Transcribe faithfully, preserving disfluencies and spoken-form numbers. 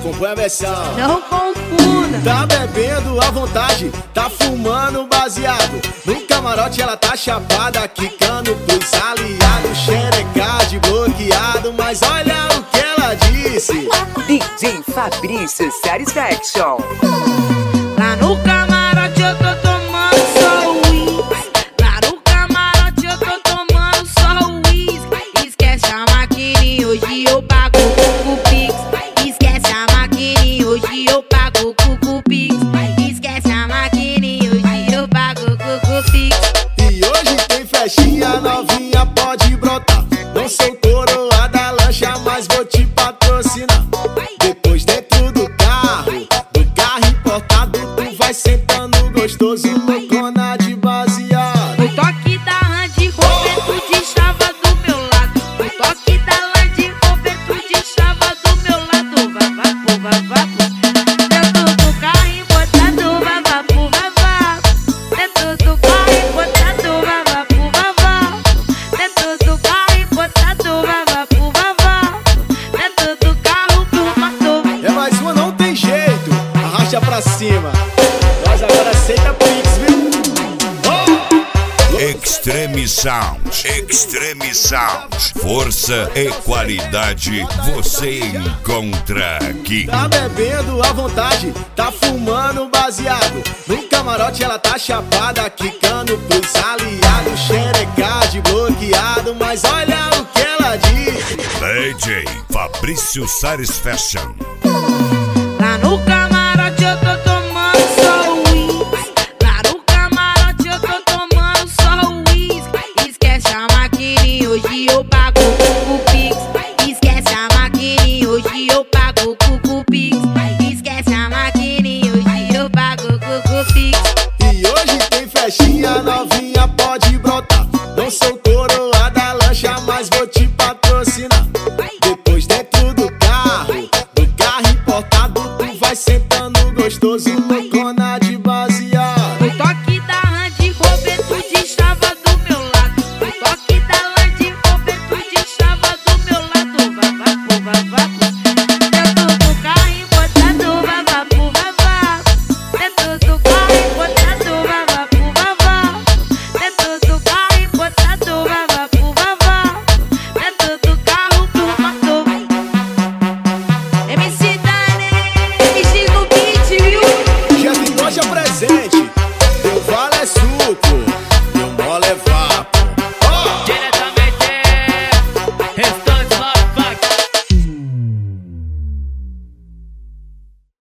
Acompanha a versão. Não confunda. Tá bebendo à vontade, tá fumando baseado. No camarote ela tá chapada, quicando pros aliados. Xerecade bloqueado, mas olha o que ela disse. D J Fabrício Satisfaction. Lá no camarote eu tô tomando só uísque. Lá no camarote eu tô tomando só uísque. Esquece a maquininha, hoje eu pago o Pix. Esquece a maquininha, hoje eu pago o Pix. Esquece a maquininha, hoje eu pago o Pix. E hoje tem festinha novinha, pode brotar. Não sou coroa da lancha, mas vou te patrocinar. Depois dentro do carro, do carro importado, tu vai sentando gostoso, loucona de baseado. O toque da Land Rover, tu destrava do meu lado. O toque da Land Rover, tu destrava do meu lado. Vavapo, vavapo. Dentro do carro importado, vavapo, vavapo. Dentro do carro importado, vavapo, vavapo. Dentro do carro importado, vavapo, vavapo. Dentro do carro tu matou. É mais uma, não tem jeito, arrasta pra cima. Nós agora aceita Pix, viu? Oh! Extreme Sound, Extreme Sound, força e qualidade você encontra aqui. Tá bebendo à vontade, tá fumando baseado. No camarote ela tá chapada, quicando pros aliados. Xerecade bloqueado, mas olha o que ela disse. D J Fabrício Satisfaction. Lá no carro